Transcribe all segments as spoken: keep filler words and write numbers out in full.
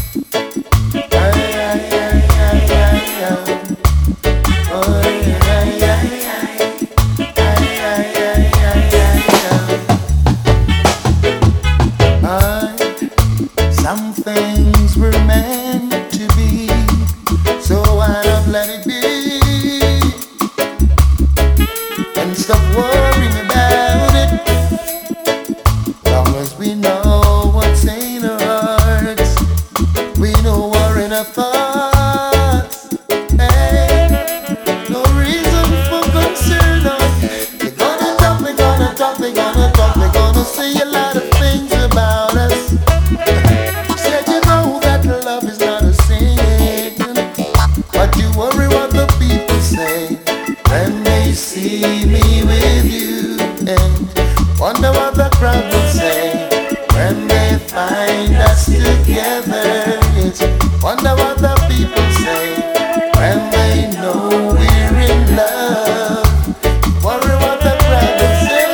Some things were meant to be, so why not let it be? And stop worrying about it. Long as we know what's in our hearts, we know we're in our thoughts. Hey, no reason for concern. We're gonna talk, we're gonna talk, we're gonna talk, we're gonna say a lot of things about us. Said you know that love is not a sin, but you worry what the people say when they see me with you, and wonder what the crowd will say when they find us together. Yes, wonder what the people say when they know we're in love. Worry what the crowd will say.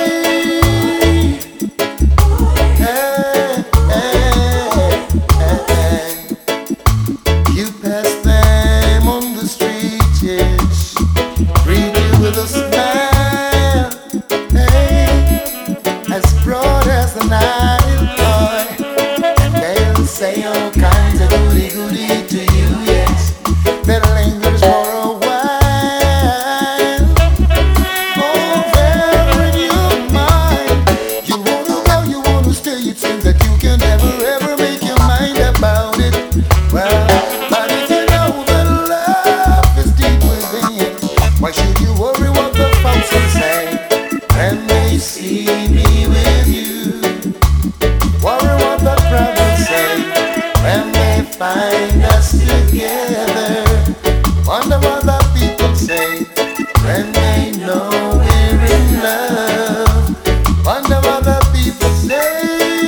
Hey, hey, hey. You pass them on the street, yes, greet you with a smile, hey, as broad as the Nile, boy, and they'll say all kinds of goody goody to you, yes, that lingers for a while. Oh, there in your mind, you wanna go, you wanna stay, it seems that you can never ever make your mind about it. Well, but if you know that love is deep within, why should you worry what the folks will say when they see me with you? Worry what the crowd will say when they find us together. Wonder what the people say when they know we're in love. Wonder what the people say.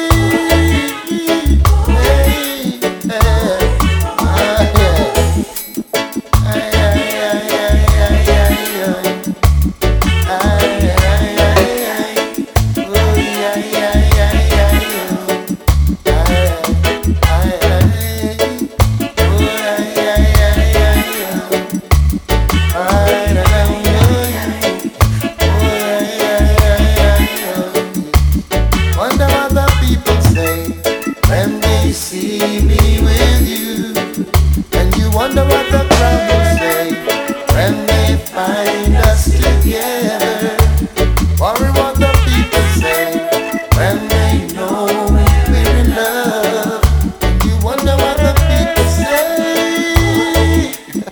Hey, hey, ah, yeah. Ay, ay, ay, ay, ay, ay, ay. Ay, ay, ay, ay. Oh, yeah, yeah, yeah, yeah, yeah. Ay, ay, ay. Oh, yeah, yeah, yeah, yeah, yeah. Ay, ay, ay, ay. Oh, yeah, yeah, yeah, yeah, yeah. Wonder what the people say when they see me with you, and you wonder what the crowd will say when they find us together. Worry what the people say when they know we're in love. And you wonder what the people say.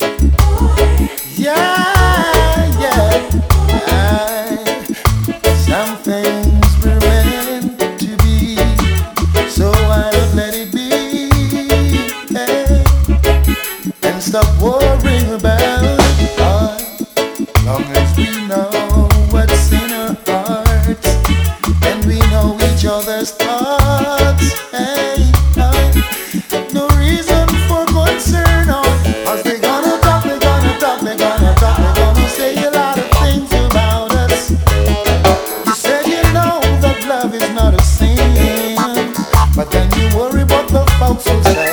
Yeah, yeah. I, some things were meant to be, so I don't let it be. Hey, and stop worrying about it. Boy. Long as we know what's in our hearts, and we know each other's thoughts. Hey, hey, no reason for concern. Oh, cause they gonna talk, they gonna talk, they gonna talk, they gonna say a lot of things about us. You said you know that love is not a sin, but then you worry what the folks will say